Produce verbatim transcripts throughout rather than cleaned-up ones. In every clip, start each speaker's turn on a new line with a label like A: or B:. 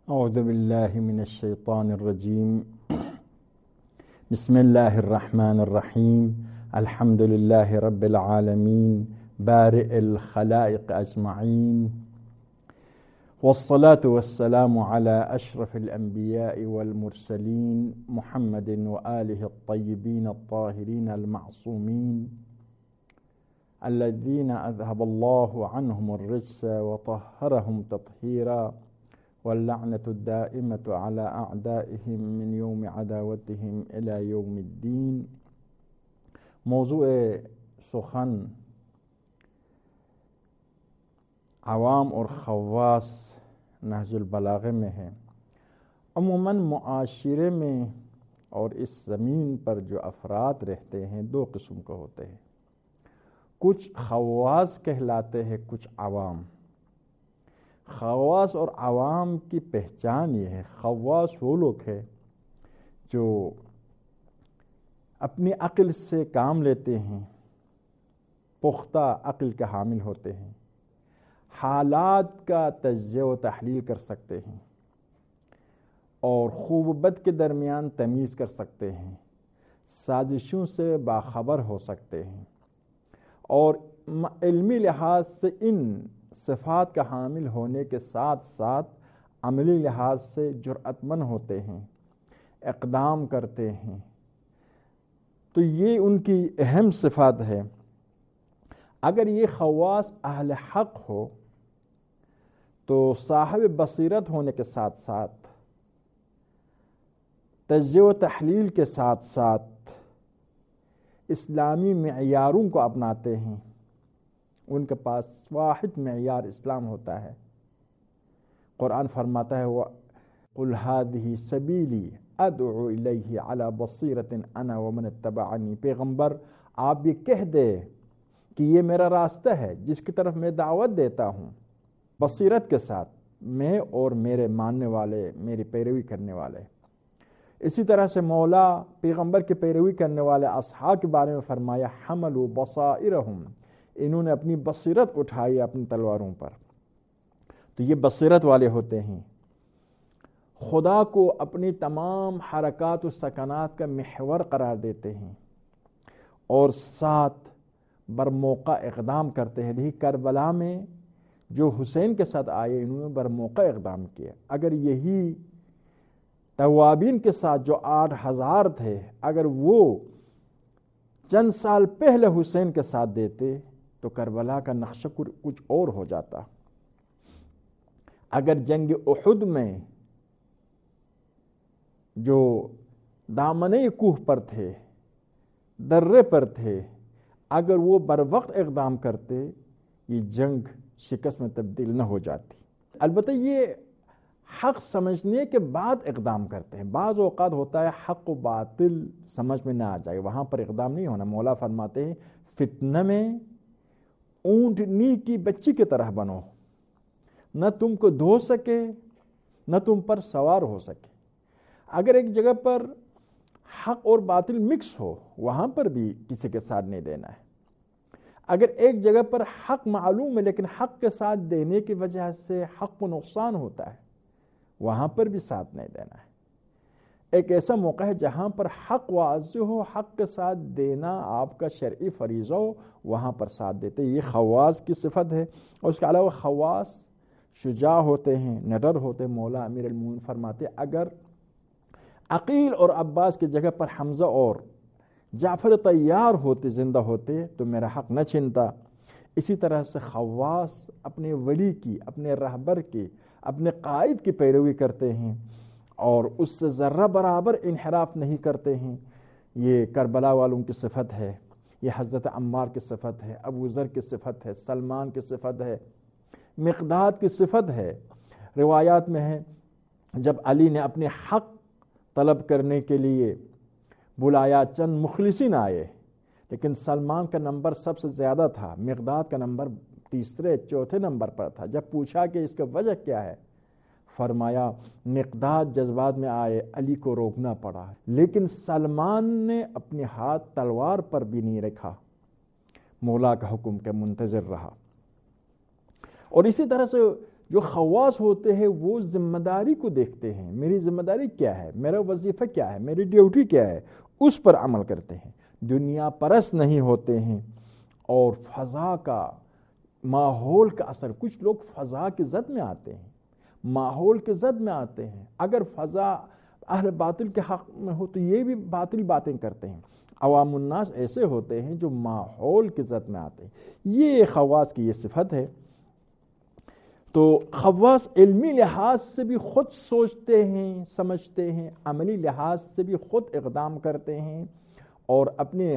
A: اعوذ باللہ من الشیطان الرجیم بسم اللہ الرحمن الرحیم الحمد للہ رب العالمین بارئ الخلائق اجمعین والصلاة والسلام على اشرف الانبیاء والمرسلین محمد وآلہ الطیبین الطاہرین المعصومین الذین اذهب اللہ عنہم الرجس وطہرہم تطہیرا واللعنة الدائمة على أعدائهم من يوم عداوتهم إلى يوم الدين۔ موضوع سخن عوام اور خواص نہج البلاغہ میں ہے۔ عموماً معاشرے میں اور اس زمین پر جو افراد رہتے ہیں دو قسم کے ہوتے ہیں، کچھ خواص کہلاتے ہیں، کچھ عوام۔ خواص اور عوام کی پہچان یہ ہے، خواص وہ لوگ ہیں جو اپنی عقل سے کام لیتے ہیں، پختہ عقل کے حامل ہوتے ہیں، حالات کا تجزیہ و تحلیل کر سکتے ہیں اور خوب و بد کے درمیان تمیز کر سکتے ہیں، سازشوں سے باخبر ہو سکتے ہیں اور علمی لحاظ سے ان صفات کا حامل ہونے کے ساتھ ساتھ عملی لحاظ سے جرأت مند ہوتے ہیں، اقدام کرتے ہیں۔ تو یہ ان کی اہم صفات ہے۔ اگر یہ خواص اہل حق ہو تو صاحب بصیرت ہونے کے ساتھ ساتھ تجزیہ و تحلیل کے ساتھ ساتھ اسلامی معیاروں کو اپناتے ہیں۔ ان کے پاس واحد معیار اسلام ہوتا ہے۔ قرآن فرماتا ہے قُلْ هَذِهِ سَبِيلِي أَدْعُو إِلَيْهِ عَلَى بَصِيرَةٍ أَنَا وَمَنِ اتَّبَعَنِي۔ پیغمبر آپ یہ کہہ دے کہ یہ میرا راستہ ہے جس کی طرف میں دعوت دیتا ہوں، بصیرت کے ساتھ، میں اور میرے ماننے والے، میری پیروی کرنے والے۔ اسی طرح سے مولا پیغمبر کی پیروی کرنے والے اصحاب کے بارے میں فرمایا حملوا بصائرہم، انہوں نے اپنی بصیرت اٹھائی اپنی تلواروں پر۔ تو یہ بصیرت والے ہوتے ہیں، خدا کو اپنی تمام حرکات و سکنات کا محور قرار دیتے ہیں اور ساتھ برموقع اقدام کرتے ہیں۔ دیکھیے کربلا میں جو حسین کے ساتھ آئے انہوں نے برموقع اقدام کیا۔ اگر یہی توابین کے ساتھ جو آٹھ ہزار تھے، اگر وہ چند سال پہلے حسین کے ساتھ دیتے تو کربلا کا نقشہ کچھ اور ہو جاتا۔ اگر جنگ احد میں جو دامنِ کوہ پر تھے، درے پر تھے، اگر وہ بر وقت اقدام کرتے یہ جنگ شکست میں تبدیل نہ ہو جاتی۔ البتہ یہ حق سمجھنے کے بعد اقدام کرتے ہیں۔ بعض اوقات ہوتا ہے حق و باطل سمجھ میں نہ آ جائے، وہاں پر اقدام نہیں ہونا۔ مولا فرماتے ہیں فتنہ میں اونٹنی کی بچی کی طرح بنو، نہ تم کو دھو سکے نہ تم پر سوار ہو سکے۔ اگر ایک جگہ پر حق اور باطل مکس ہو وہاں پر بھی کسی کے ساتھ نہیں دینا ہے۔ اگر ایک جگہ پر حق معلوم ہے لیکن حق کے ساتھ دینے کی وجہ سے حق کو نقصان ہوتا ہے وہاں پر بھی ساتھ نہیں دینا ہے۔ ایک ایسا موقع ہے جہاں پر حق واضح ہو، حق کے ساتھ دینا آپ کا شرعی فریضہ ہو، وہاں پر ساتھ دیتے۔ یہ خواص کی صفت ہے۔ اور اس کے علاوہ خواص شجاع ہوتے ہیں، نڈر ہوتے ہیں۔ مولا امیر المومنین فرماتے اگر عقیل اور عباس کی جگہ پر حمزہ اور جعفر طیار ہوتے، زندہ ہوتے تو میرا حق نہ چھنتا۔ اسی طرح سے خواص اپنے ولی کی، اپنے رہبر کی، اپنے قائد کی پیروی کرتے ہیں اور اس سے ذرہ برابر انحراف نہیں کرتے ہیں۔ یہ کربلا والوں کی صفت ہے، یہ حضرت عمار کی صفت ہے، ابو ذر کی صفت ہے، سلمان کی صفت ہے، مقداد کی صفت ہے۔ روایات میں ہے جب علی نے اپنے حق طلب کرنے کے لیے بلایا چند مخلصین آئے لیکن سلمان کا نمبر سب سے زیادہ تھا، مقداد کا نمبر تیسرے چوتھے نمبر پر تھا۔ جب پوچھا کہ اس کا وجہ کیا ہے، فرمایا مقداد جذبات میں آئے، علی کو روکنا پڑا، لیکن سلمان نے اپنے ہاتھ تلوار پر بھی نہیں رکھا، مولا کا حکم کے منتظر رہا۔ اور اسی طرح سے جو خواص ہوتے ہیں وہ ذمہ داری کو دیکھتے ہیں، میری ذمہ داری کیا ہے، میرا وظیفہ کیا ہے، میری ڈیوٹی کیا ہے، اس پر عمل کرتے ہیں، دنیا پرست نہیں ہوتے ہیں۔ اور فضا کا، ماحول کا اثر، کچھ لوگ فضا کی زد میں آتے ہیں، ماحول کے زد میں آتے ہیں، اگر فضا اہل باطل کے حق میں ہو تو یہ بھی باطل باتیں کرتے ہیں۔ عوام الناس ایسے ہوتے ہیں جو ماحول کی زد میں آتے ہیں، یہ خواص کی یہ صفت ہے۔ تو خواص علمی لحاظ سے بھی خود سوچتے ہیں، سمجھتے ہیں، عملی لحاظ سے بھی خود اقدام کرتے ہیں اور اپنے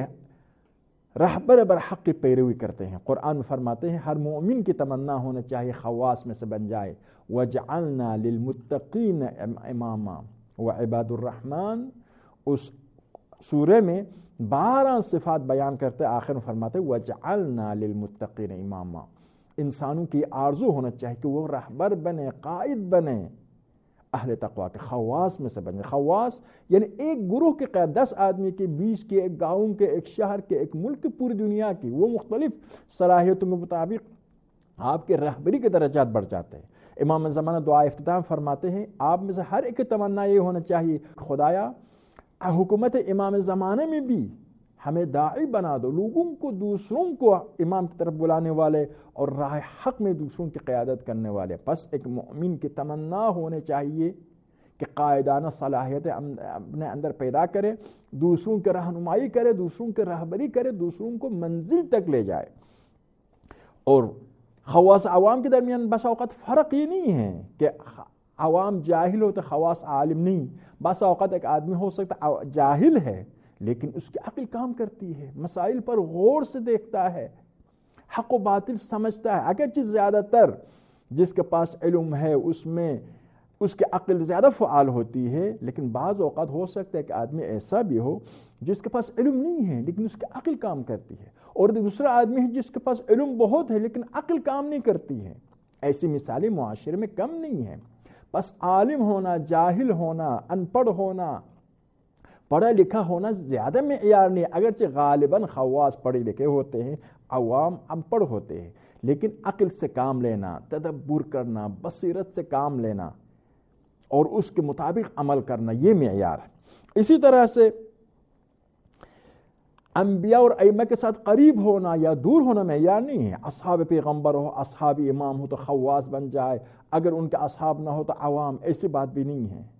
A: رہبر برحق کی پیروی کرتے ہیں۔ قرآن میں فرماتے ہیں ہر مومن کی تمنا ہونا چاہیے خواص میں سے بن جائے، وَجَعَلْنَا لِلْمُتَّقِينَ إِمَامًا وَعِبَادُ الرحمن۔ اس سورہ میں بارہ صفات بیان کرتے، آخر میں فرماتے وَجَعَلْنَا لِلْمُتَّقِينَ إِمَامًا۔ انسانوں کی آرزو ہونا چاہیے کہ وہ رہبر بنے، قائد بنے اہل تقویٰ کے، خواص میں سے بنے۔ خواص یعنی ایک گروہ کے قائد، دس آدمی کے، بیس کے، ایک گاؤں کے، ایک شہر کے، ایک ملک کی، پوری دنیا کی، وہ مختلف صلاحیتوں کے مطابق آپ کے رہبری کے درجات بڑھ جاتے ہیں۔ امام زمانہ دعا افتتاح فرماتے ہیں آپ میں سے ہر ایک کی تمنا یہ ہونا چاہیے خدایا حکومت امام زمانے میں بھی ہمیں داعی بنا دو، لوگوں کو، دوسروں کو امام کی طرف بلانے والے اور راہ حق میں دوسروں کی قیادت کرنے والے۔ پس ایک مومن کی تمنا ہونے چاہیے کہ قائدانہ صلاحیتیں اپنے اندر پیدا کرے، دوسروں کی رہنمائی کرے، دوسروں کی رہبری کرے، دوسروں کو منزل تک لے جائے۔ اور خواص عوام کے درمیان بس اوقات فرق یہ نہیں ہے کہ عوام جاہل ہو تو خواص عالم نہیں۔ بس اوقات ایک آدمی ہو سکتا جاہل ہے لیکن اس کی عقل کام کرتی ہے، مسائل پر غور سے دیکھتا ہے، حق و باطل سمجھتا ہے۔ اگرچہ زیادہ تر جس کے پاس علم ہے اس میں اس کی عقل زیادہ فعال ہوتی ہے، لیکن بعض اوقات ہو سکتا ہے کہ آدمی ایسا بھی ہو جس کے پاس علم نہیں ہے لیکن اس کی عقل کام کرتی ہے، اور دوسرا آدمی ہے جس کے پاس علم بہت ہے لیکن عقل کام نہیں کرتی ہے۔ ایسی مثالیں معاشرے میں کم نہیں ہیں۔ بس عالم ہونا، جاہل ہونا، ان پڑھ ہونا، پڑھا لکھا ہونا زیادہ معیار نہیں، اگرچہ غالباً خواص پڑھے لکھے ہوتے ہیں، عوام ان پڑھ ہوتے ہیں، لیکن عقل سے کام لینا، تدبر کرنا، بصیرت سے کام لینا اور اس کے مطابق عمل کرنا، یہ معیار ہے۔ اسی طرح سے انبیاء اور ائمہ کے ساتھ قریب ہونا یا دور ہونا معیار نہیں ہے۔ اصحاب پیغمبر ہو، اصحاب امام ہو تو خواص بن جائے، اگر ان کے اصحاب نہ ہو تو عوام، ایسی بات بھی نہیں ہے۔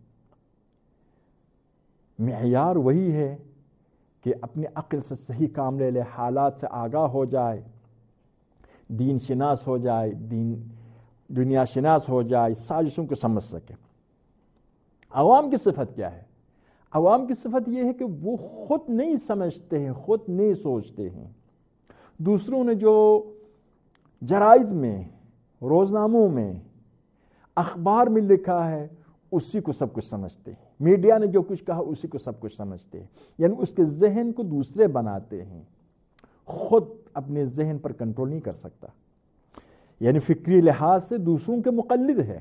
A: معیار وہی ہے کہ اپنی عقل سے صحیح کام لے لے، حالات سے آگاہ ہو جائے، دین شناس ہو جائے، دین دنیا شناس ہو جائے، سازشوں کو سمجھ سکے۔ عوام کی صفت کیا ہے؟ عوام کی صفت یہ ہے کہ وہ خود نہیں سمجھتے ہیں، خود نہیں سوچتے ہیں، دوسروں نے جو جرائد میں، روزناموں میں، اخبار میں لکھا ہے اسی کو سب کچھ سمجھتے ہیں، میڈیا نے جو کچھ کہا اسی کو سب کچھ سمجھتے ہیں، یعنی اس کے ذہن کو دوسرے بناتے ہیں، خود اپنے ذہن پر کنٹرول نہیں کر سکتا، یعنی فکری لحاظ سے دوسروں کے مقلد ہے،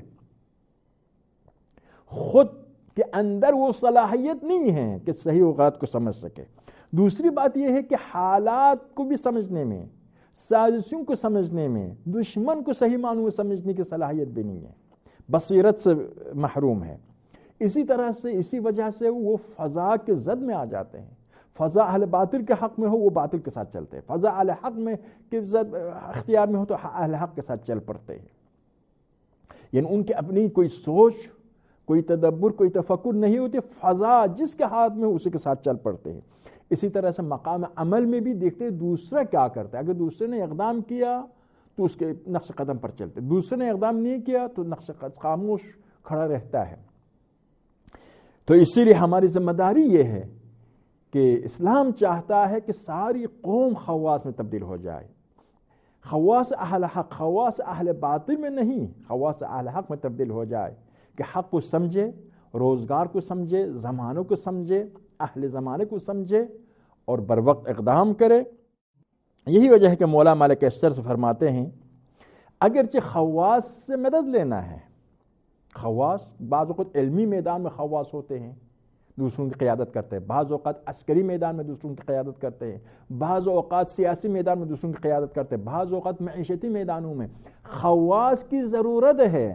A: خود کے اندر وہ صلاحیت نہیں ہے کہ صحیح و غلط کو سمجھ سکے۔ دوسری بات یہ ہے کہ حالات کو بھی سمجھنے میں، سازشوں کو سمجھنے میں، دشمن کو صحیح معنوں میں سمجھنے کی صلاحیت بھی نہیں ہے، بصیرت سے محروم ہے۔ اسی طرح سے، اسی وجہ سے وہ فضا کے زد میں آ جاتے ہیں۔ فضا اہل باطل کے حق میں ہو وہ باطل کے ساتھ چلتے ہیں، فضا اہل حق میں کے زد اختیار میں ہو تو اہل حق کے ساتھ چل پڑتے ہیں، یعنی ان کی اپنی کوئی سوچ، کوئی تدبر، کوئی تفکر نہیں ہوتی، فضا جس کے ہاتھ میں اسی کے ساتھ چل پڑتے ہیں۔ اسی طرح سے مقام عمل میں بھی دیکھتے ہیں دوسرا کیا کرتا ہے، اگر دوسرے نے اقدام کیا تو اس کے نقش قدم پر چلتے، دوسرے نے اقدام نہیں کیا تو نقش قدم خاموش کھڑا رہتا ہے۔ تو اسی لیے ہماری ذمہ داری یہ ہے کہ اسلام چاہتا ہے کہ ساری قوم خواص میں تبدیل ہو جائے، خواص اہل حق، خواص اہل باطل میں نہیں، خواص اہل حق میں تبدیل ہو جائے، کہ حق کو سمجھے، روزگار کو سمجھے، زمانوں کو سمجھے، اہل زمانے کو سمجھے اور بر وقت اقدام کرے۔ یہی وجہ ہے کہ مولا مالک اشتر سے فرماتے ہیں اگرچہ خواص سے مدد لینا ہے، خواص بعض اوقات علمی میدان میں خواص ہوتے ہیں، دوسروں کی قیادت کرتے ہیں، بعض اوقات عسکری میدان میں دوسروں کی قیادت کرتے ہیں، بعض اوقات سیاسی میدان میں دوسروں کی قیادت کرتے ہیں، بعض اوقات معیشتی میدانوں میں۔ خواص کی ضرورت ہے،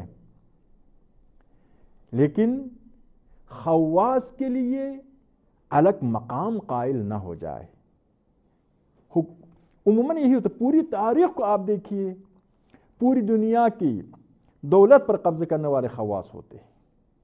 A: لیکن خواص کے لیے الگ مقام قائل نہ ہو جائے۔ عموماً یہی ہوتا ہے، پوری تاریخ کو آپ دیکھیے، پوری دنیا کی دولت پر قبضہ کرنے والے خواص ہوتے ہیں،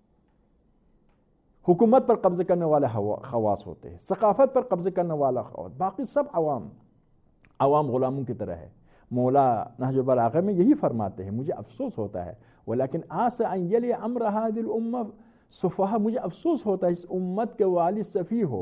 A: حکومت پر قبضہ کرنے والے خواص ہوتے ہیں، ثقافت پر قبضہ کرنے والا خواص، باقی سب عوام عوام غلاموں کی طرح ہے۔ مولا نہج البلاغہ میں یہی فرماتے ہیں، مجھے افسوس ہوتا ہے ولیکن آس ان یلی امر هذه الامہ سفہا، مجھے افسوس ہوتا ہے اس امت کے والی سفیہ ہو،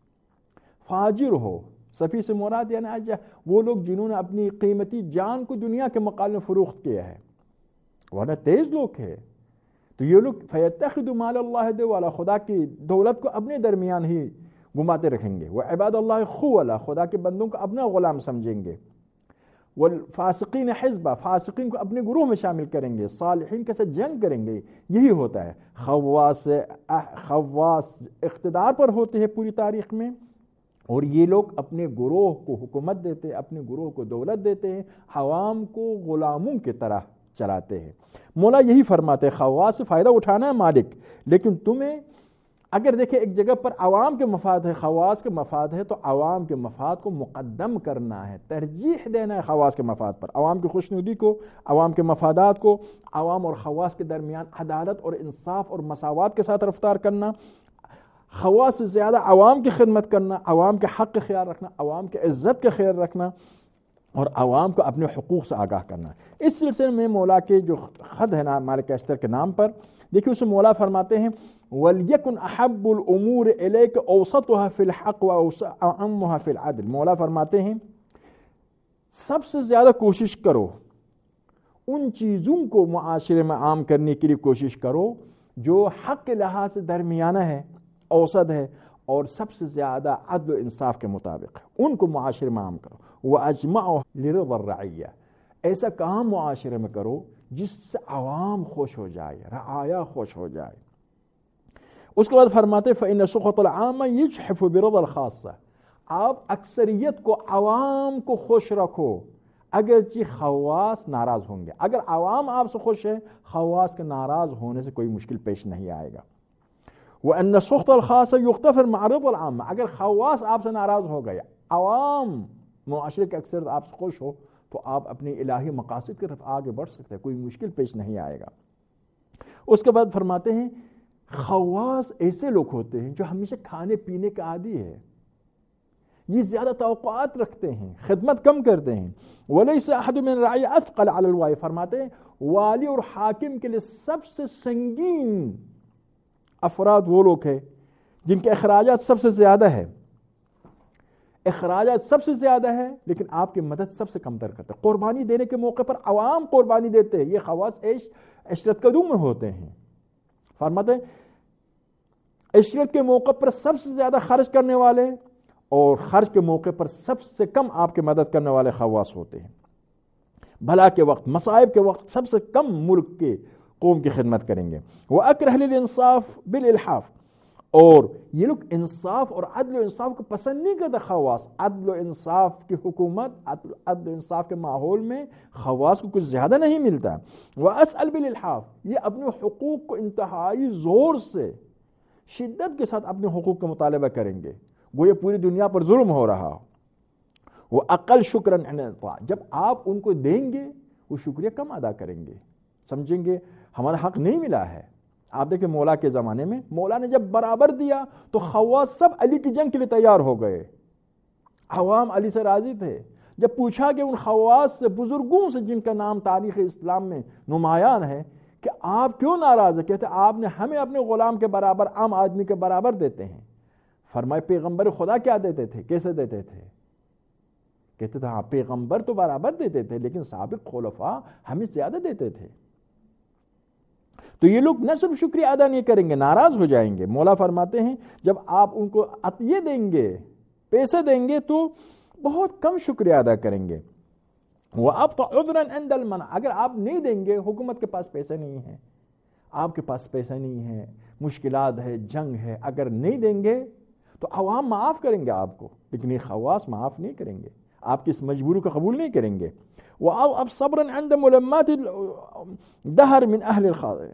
A: فاجر ہو۔ سفیہ سے مراد یعنی آج وہ لوگ جنہوں نے اپنی قیمتی جان کو دنیا کے مقابلے میں فروخت کیا ہے، ورنہ تیز لوگ ہے تو یہ لوگ فیتخذ مال اللہ دیوالا، خدا کی دولت کو اپنے درمیان ہی گھماتے رکھیں گے، وہ عباد اللہ خولا، خدا کے بندوں کو اپنا غلام سمجھیں گے، والفاسقین حزبہ، فاسقین کو اپنے گروہ میں شامل کریں گے، صالحین کے ساتھ جنگ کریں گے۔ یہی ہوتا ہے، خواص خواص اقتدار پر ہوتے ہیں پوری تاریخ میں، اور یہ لوگ اپنے گروہ کو حکومت دیتے ہیں، اپنے گروہ کو دولت دیتے ہیں، عوام کو غلاموں کی طرح چلاتے ہیں۔ مولا یہی فرماتے ہیں، خواص سے فائدہ اٹھانا ہے مالک، لیکن تمہیں اگر دیکھیں ایک جگہ پر عوام کے مفاد ہے، خواص کے مفاد ہے، تو عوام کے مفاد کو مقدم کرنا ہے، ترجیح دینا ہے خواص کے مفاد پر، عوام کی خوشنودی کو، عوام کے مفادات کو، عوام اور خواص کے درمیان عدالت اور انصاف اور مساوات کے ساتھ رفتار کرنا، خواص سے زیادہ عوام کی خدمت کرنا، عوام کے حق کا خیال رکھنا، عوام کے عزت کا خیال رکھنا، اور عوام کو اپنے حقوق سے آگاہ کرنا۔ اس سلسلے میں مولا کے جو خط ہے نا مالک اشتر کے نام پر، دیکھیے اسے مولا فرماتے ہیں وَلْيَكُنْ أَحَبُّ الْأُمُورِ إِلَيْكَ أَوْسَطُهَا فِي الْحَقِّ وَأَعَمُّهَا فِي الْعَدْلِ۔ مولا فرماتے ہیں سب سے زیادہ کوشش کرو، ان چیزوں کو معاشرے میں عام کرنے کے لیے کوشش کرو جو حق کے لحاظ سے درمیانہ ہے، اوسط ہے، اور سب سے زیادہ عدل و انصاف کے مطابق ہے، ان کو معاشرے میں عام کرو۔ وَأَجْمَعُ لِرِضَى الرَّعِيَّةِ، ایسا کام معاشرے میں کرو جس سے عوام خوش ہو جائے، رعایا خوش ہو جائے۔ اس کے بعد فرماتے فَإِنَّ سُخَطَ الْعَامَّ يُجْحِفُ بِرِضَى الْخَاصَّةِ، آپ اکثریت کو، عوام کو خوش رکھو اگرچہ خواص ناراض ہوں گے۔ اگر عوام آپ سے خوش ہے، خواص کے ناراض ہونے سے کوئی مشکل پیش نہیں آئے گا۔ وَأَنَّ سُخْطَ الْخَاصَ يُغْتَفَرْ مَعَ رِضَى الْعَامَّ، اگر خواص آپ سے ناراض ہو گیا، عوام معاشرے کے اکثر آپ سے خوش ہو، تو آپ اپنی الہی مقاصد کی طرف آگے بڑھ سکتے ہیں، کوئی مشکل پیش نہیں آئے گا۔ اس کے بعد فرماتے ہیں خواص ایسے لوگ ہوتے ہیں جو ہمیشہ کھانے پینے کا عادی ہے، یہ زیادہ توقعات رکھتے ہیں، خدمت کم کرتے ہیں۔ وَلَيْسَ أَحَدٌ مِّن الرَّعِيَّةِ أَثْقَلَ عَلَى الْوَالِي، فرماتے ہیں والی اور حاکم کے لیے سب سے سنگین افراد وہ لوگ ہیں جن کے اخراجات سب سے زیادہ ہے، اخراجات سب سے زیادہ ہے لیکن آپ کی مدد سب سے کم تر کرتے ہیں۔ قربانی دینے کے موقع پر عوام قربانی دیتے ہیں، یہ خواص عیش عشرت قدوں میں ہوتے ہیں۔ فرماتے ہیں عشرت کے موقع پر سب سے زیادہ خرچ کرنے والے اور خرچ کے موقع پر سب سے کم آپ کی مدد کرنے والے خواص ہوتے ہیں۔ بھلا کے وقت، مصائب کے وقت سب سے کم ملک کے قوم کی خدمت کریں گے۔ وَأَكْرَهَ لِلْإِنصَافِ بِالْإِلْحَافِ، اور یہ لوگ انصاف اور عدل و انصاف کو پسند نہیں کرتے۔ خواص عدل و انصاف کی حکومت، عدل و انصاف کے ماحول میں خواص کو کچھ زیادہ نہیں ملتا۔ وَأَسْأَلْ بِالْإِلْحَافِ، یہ اپنے حقوق کو انتہائی زور سے، شدت کے ساتھ اپنے حقوق کا مطالبہ کریں گے، وہ یہ پوری دنیا پر ظلم ہو رہا ہو۔ وہ عقل شکراً عن العطاء، جب آپ ان کو دیں گے وہ شکریہ کم ادا کریں گے، سمجھیں گے ہمارا حق نہیں ملا ہے۔ آپ دیکھیں مولا کے زمانے میں مولا نے جب برابر دیا تو خواص سب علی کی جنگ کے لیے تیار ہو گئے، عوام علی سے راضی تھے۔ جب پوچھا کہ ان خواص سے، بزرگوں سے جن کا نام تاریخ اسلام میں نمایاں ہے، کہ آپ کیوں ناراض ہیں، کہتے آپ نے ہمیں اپنے غلام کے برابر، عام آدمی کے برابر دیتے ہیں۔ فرمائے پیغمبر خدا کیا دیتے تھے، کیسے دیتے تھے؟ کہتے تھے ہاں پیغمبر تو برابر دیتے تھے لیکن سابق خلفاء ہمیں زیادہ دیتے تھے۔ تو یہ لوگ نہ صرف شکریہ ادا نہیں کریں گے، ناراض ہو جائیں گے۔ مولا فرماتے ہیں جب آپ ان کو عطیہ دیں گے، پیسے دیں گے، تو بہت کم شکریہ ادا کریں گے۔ وَأَبْطَ عُذْرًا عِنْدَ الْمَنْعِ، اگر آپ نہیں دیں گے، حکومت کے پاس پیسے نہیں ہیں، آپ کے پاس پیسہ نہیں ہے، مشکلات ہے، جنگ ہے، اگر نہیں دیں گے تو عوام معاف کریں گے آپ کو، لیکن یہ خواص معاف نہیں کریں گے، آپ کی اس مجبوری کو قبول نہیں کریں گے. وَأَوْ أَبْ صَبْرًا عِنْدَ مُلَمَّاتِ الدَّهَرِ مِنْ أَهْلِ الْخَاطِئِ.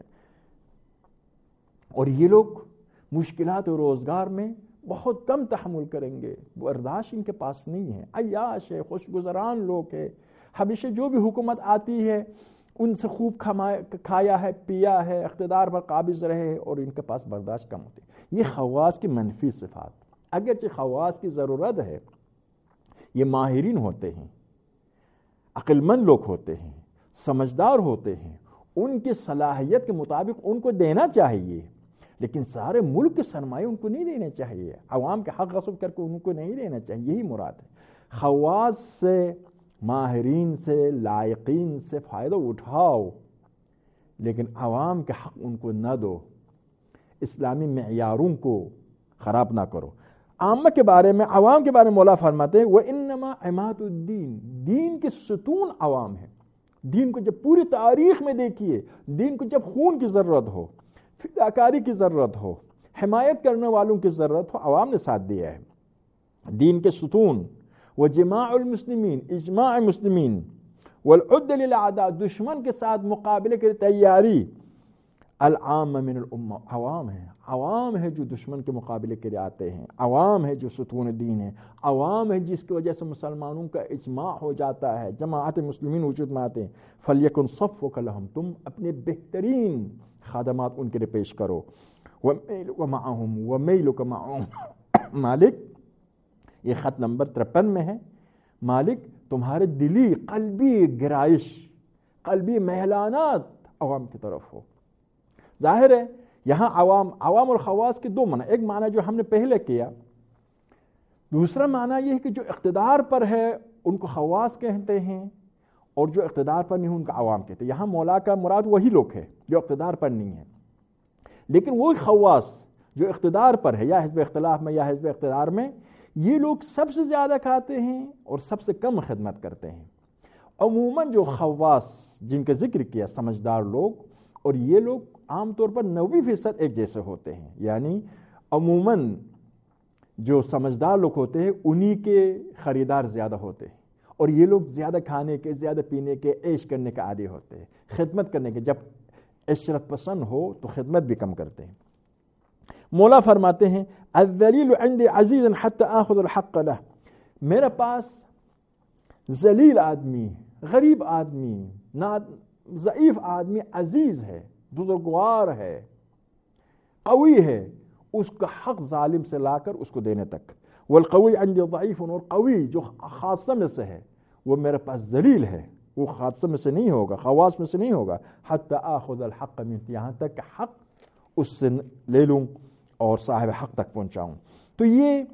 A: اور یہ لوگ مشکلات و روزگار میں بہت کم تحمل کریں گے، برداشت ان کے پاس نہیں ہے، عیاش ہے، خوش گزران لوگ ہے، ہمیشہ جو بھی حکومت آتی ہے ان سے خوب کھایا ہے، پیا ہے، اقتدار پر قابض رہے، اور ان کے پاس برداشت کم ہوتی ہے. یہ خواص کی منفی صفات. اگرچہ خواص کی ضرورت ہے، یہ ماہرین ہوتے ہیں، عقل مند لوگ ہوتے ہیں، سمجھدار ہوتے ہیں، ان کی صلاحیت کے مطابق ان کو دینا چاہیے، لیکن سارے ملک کے سرمایہ ان کو نہیں دینے چاہیے، عوام کے حق غصب کر کے ان کو نہیں دینا چاہیے. یہی مراد ہے. خواص سے، ماہرین سے، لائقین سے فائدہ اٹھاؤ، لیکن عوام کے حق ان کو نہ دو، اسلامی معیاروں کو خراب نہ کرو. عامہ کے بارے میں، عوام کے بارے میں مولا فرماتے ہیں وَإِنَّمَا عِمَادُ الدین، دین کے ستون عوام ہے. دین کو جب پوری تاریخ میں دیکھیے، دین کو جب خون کی ضرورت ہو، فداکاری کی ضرورت ہو، حمایت کرنے والوں کی ضرورت ہو، عوام نے ساتھ دیا ہے. دین کے ستون وجماع المسلمین، اجماع مسلمین، والعد للعداء، دشمن کے ساتھ مقابلے کی تیاری، العام من الامہ، عوام ہے. عوام ہے جو دشمن کے مقابلے کے لیے آتے ہیں، عوام ہے جو ستون دین ہے، عوام ہے جس کی وجہ سے مسلمانوں کا اجماع ہو جاتا ہے، جماعت مسلمین وجود میں آتے ہیں. فلیکن صفک لہم، تم اپنے بہترین خدمات ان کے لیے پیش کرو. ومعہم ومیلک معہم. مالک، یہ خط نمبر ترپن میں ہے. مالک، تمہارے دلی قلبی گرائش، قلبی میلانات عوام کی طرف ہو. ظاہر ہے یہاں عوام عوام اور خواص کے دو معنی، ایک معنی جو ہم نے پہلے کیا، دوسرا معنی یہ ہے کہ جو اقتدار پر ہے ان کو خواص کہتے ہیں، اور جو اقتدار پر نہیں ان کا عوام کہتے ہیں. یہاں مولا کا مراد وہی لوگ ہے جو اقتدار پر نہیں ہے، لیکن وہ خواص جو اقتدار پر ہے، یا حزب اختلاف میں یا حزب اقتدار میں، یہ لوگ سب سے زیادہ کھاتے ہیں اور سب سے کم خدمت کرتے ہیں. عموماً جو خواص جن کا ذکر کیا، سمجھدار لوگ، اور یہ لوگ عام طور پر نوے فیصد ایک جیسے ہوتے ہیں. یعنی عموماً جو سمجھدار لوگ ہوتے ہیں انہی کے خریدار زیادہ ہوتے ہیں، اور یہ لوگ زیادہ کھانے کے، زیادہ پینے کے، عیش کرنے کے عادی ہوتے ہیں، خدمت کرنے کے. جب عشرت پسند ہو تو خدمت بھی کم کرتے ہیں. مولا فرماتے ہیں الذلیل عندی عزیز حتی آخذ الحق لہ، میرے پاس ذلیل آدمی، غریب آدمی، ضعیف آدمی عزیز ہے، بزرگوار ہے، قوی ہے، اس کا حق ظالم سے لا کر اس کو دینے تک. والقوی عندی ضعیف، اور قوی جو خاصہ میں سے ہے وہ میرے پاس ذلیل ہے، وہ خاصہ میں سے نہیں ہوگا، خواص میں سے نہیں ہوگا. حتی آخذ الحق منہ، یہاں تک کہ حق اس سے لے لوں اور صاحب حق تک پہنچاؤں. تو یہ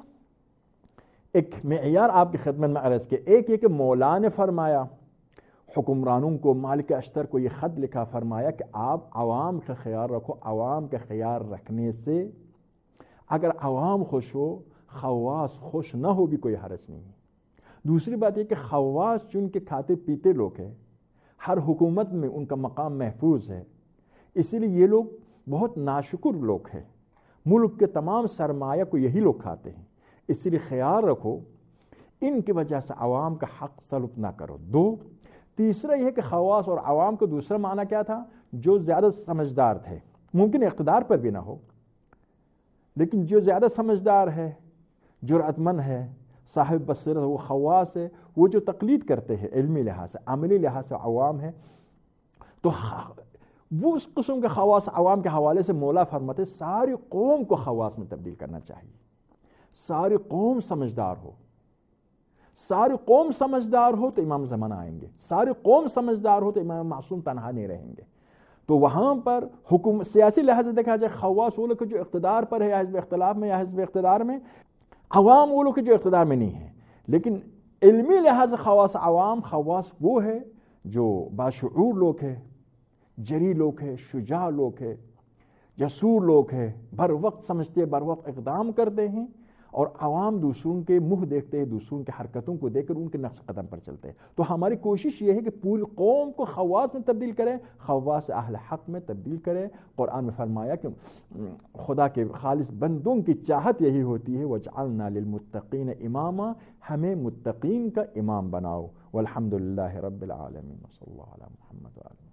A: ایک معیار آپ کی خدمت میں عرض کیا. ایک یہ کہ مولا نے فرمایا حکمرانوں کو، مالک اشتر کو یہ خط لکھا، فرمایا کہ آپ عوام کا خیال رکھو. عوام کا خیال رکھنے سے اگر عوام خوش ہو، خواص خوش نہ ہو بھی کوئی حرج نہیں. دوسری بات یہ کہ خواص چن کے کھاتے پیتے لوگ ہیں، ہر حکومت میں ان کا مقام محفوظ ہے، اسی لیے یہ لوگ بہت ناشکر لوگ ہیں. ملک کے تمام سرمایہ کو یہی لوگ کھاتے ہیں. اس لیے خیال رکھو ان کی وجہ سے عوام کا حق سلب نہ کرو. دو تیسرا یہ ہے کہ خواص اور عوام کو دوسرا معنی کیا تھا؟ جو زیادہ سمجھدار تھے، ممکن اقتدار پر بھی نہ ہو، لیکن جو زیادہ سمجھدار ہے، جرأت مند ہے، صاحب بصیرت، وہ خواص ہے. وہ جو تقلید کرتے ہیں علمی لحاظ سے، عملی لحاظ سے عوام ہے، تو وہ اس قسم کے خواص عوام کے حوالے سے مولا فرماتے ساری قوم کو خواص میں تبدیل کرنا چاہیے. ساری قوم سمجھدار ہو، ساری قوم سمجھدار ہو تو امام زمانہ آئیں گے، ساری قوم سمجھدار ہو تو امام معصوم تنہا نہیں رہیں گے. تو وہاں پر حکم سیاسی لحاظ سے دیکھا جائے، خواص وہ لوگ جو اقتدار پر ہے، یا حزب اختلاف میں یا حزب اقتدار میں، عوام وہ لوگ جو اقتدار میں نہیں ہے. لیکن علمی لحاظ سے خواص عوام، خواص وہ ہے جو باشعور لوگ ہے، جری لوگ ہے، شجاع لوگ ہے، جسور لوگ ہے، بر وقت سمجھتے، بر وقت اقدام کرتے ہیں، اور عوام دوسروں کے منہ دیکھتے ہیں، دوسروں کے حرکتوں کو دیکھ کر ان کے نقش قدم پر چلتے ہیں. تو ہماری کوشش یہ ہے کہ پوری قوم کو خواص میں تبدیل کریں، خواص اہل حق میں تبدیل کریں. قرآن میں فرمایا کہ خدا کے خالص بندوں کی چاہت یہی ہوتی ہے، وَجْعَلْنَا لِلْمُتَّقِينَ إِمَامًا، ہمیں متقین کا امام بناؤ. والحمد للہ رب العالمین، صلی اللہ علیہ محمد وعلیہ